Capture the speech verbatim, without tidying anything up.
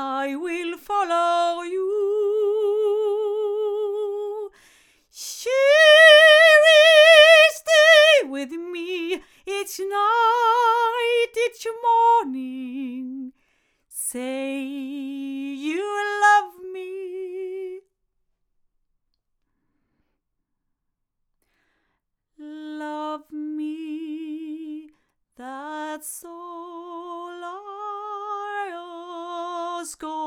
I will follow you. Cheery, stay with me each night, each morning. Say you love me. Love me, that's all I ask.